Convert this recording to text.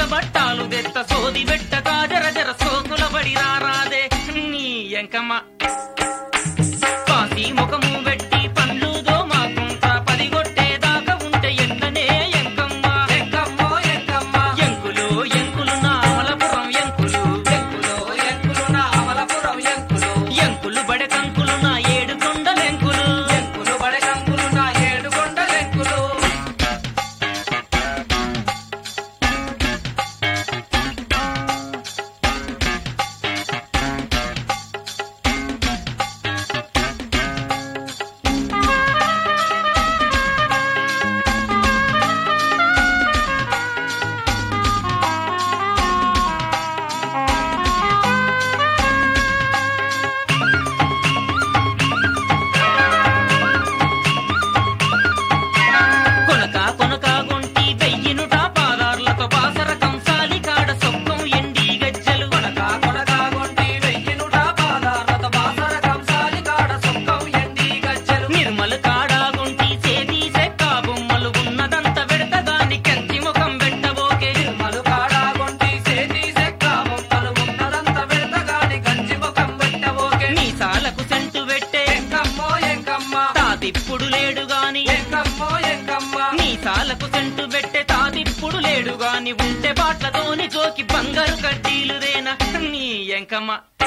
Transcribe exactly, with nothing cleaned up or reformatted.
బట్టాలు దెత్త సోది వెట్ట కాజర జర సోకుల బడి రారాదే నీ ఎంకమ్మ కాసి ముఖము వెట్టి పండ్లు దోమాకుంట పదిగొట్టేదాకా ఉంటే ఎన్ననే ఎంకమ్మ ఎంకమ్మో ఎంకమ్మ ఎంకులు ఎంకులు నా అమలపురం ఎంకులు ఎంకులో ఎంకులు నా అమలపురం ఎంకులు ఎంకులు బడె కంకులు నా ఏడు కొండలెంకులు ఎంకులు బడె కంకులు నా ఏడు కొండలెంకులు కొనక కొనక గొంటి వెయ్యినుట పాదార్లతో బాసర కంసాలి కాడ సొక్కం ఎండి గజ్జలు కొనక కొనక గొంటి వెయ్యినుట పాదాలతో బాసర కంసాలి కాడ సొక్కం ఎండి గజ్జలు నిర్మల కాడ గొంటి సేది సెక్క బొమ్మలు ఉన్నదంత వెడతగాని కంచి ముఖం వెట్టబోకే నిర్మలు కాడ గొంటి సేతి సెక్క బొమ్మలు ఉన్నదంత వెడతగాని కంచి ముఖం పెట్టబోకే మీసాలకు సెంటు వెట్టే ఎంకమ్మో ఎంకమ్మ తాతిప్పుడు లేడు గాని ఎంకమ్మో ఎంకమ్మ మీసాలకు సెంటు పెట్టే తాతిప్పుడు లేడు గాని ఉంటే బాట్లతోని జోకి బంగారు కడ్డీలు రేనా నీ ఎంకమ్మ